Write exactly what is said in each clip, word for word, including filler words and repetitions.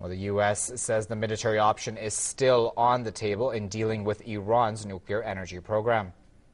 Well, the U S says the military option is still on the table in dealing with Iran's nuclear energy program.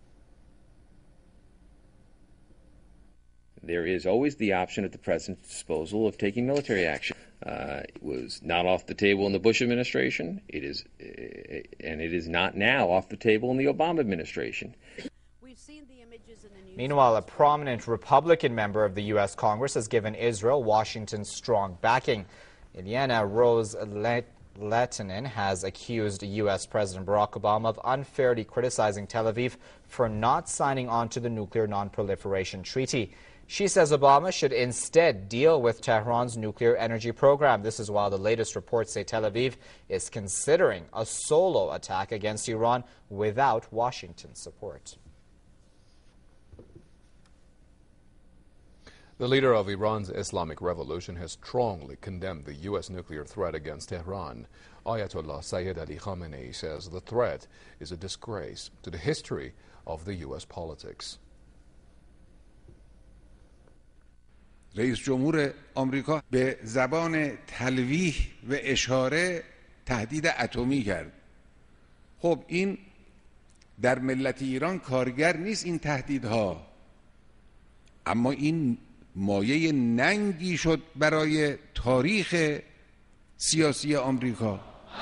There is always the option at the president's disposal of taking military action. Uh, it was not off the table in the Bush administration. It is, uh, and it is not now off the table in the Obama administration. We've seen the images in the news. Meanwhile, a prominent Republican member of the U S Congress has given Israel Washington's strong backing. Ilyana Rose Lehtinen has accused U S President Barack Obama of unfairly criticizing Tel Aviv for not signing on to the Nuclear Non-Proliferation Treaty. She says Obama should instead deal with Tehran's nuclear energy program. This is while the latest reports say Tel Aviv is considering a solo attack against Iran without Washington's support. The leader of Iran's Islamic Revolution has strongly condemned the U S nuclear threat against Tehran. Ayatollah Sayyid Ali Khamenei says the threat is a disgrace to the history of the U S politics. رئیس جمهور آمریکا به زبان تلویح و اشاره تهدید اتمی کرد. خب این در ملت ایران کارگر نیست این تهدیدها، اما این مایه ننگی شد برای تاریخ سیاسی آمریکا.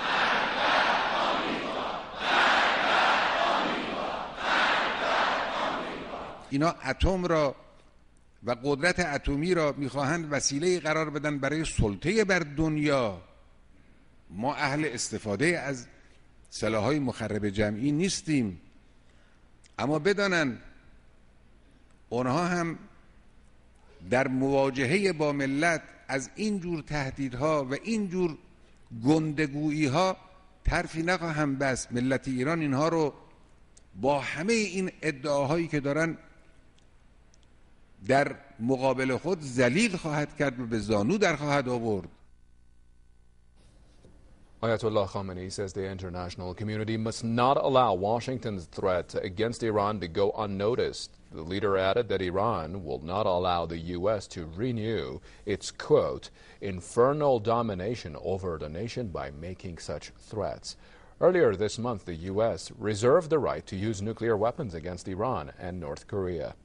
اینا اتم را و قدرت اتمی را میخواهند وسیله قرار بدن برای سلطه بر دنیا. ما اهل استفاده از سلاح‌های مخرب جمعی نیستیم، اما بدانن اونها هم در مواجهه با ملت از این جور تهدیدها و این جور گندگویی‌ها طرفی نخواهند بست. ملت ایران اینها رو با همه این ادعاهایی که دارن در مقابل خود ذلیل خواهد کرد و به زانو در خواهد آورد. Ayatollah Khamenei says the international community must not allow Washington's threat against Iran to go unnoticed. The leader added that Iran will not allow the U S to renew its, quote, infernal domination over the nation by making such threats. Earlier this month, the U S reserved the right to use nuclear weapons against Iran and North Korea.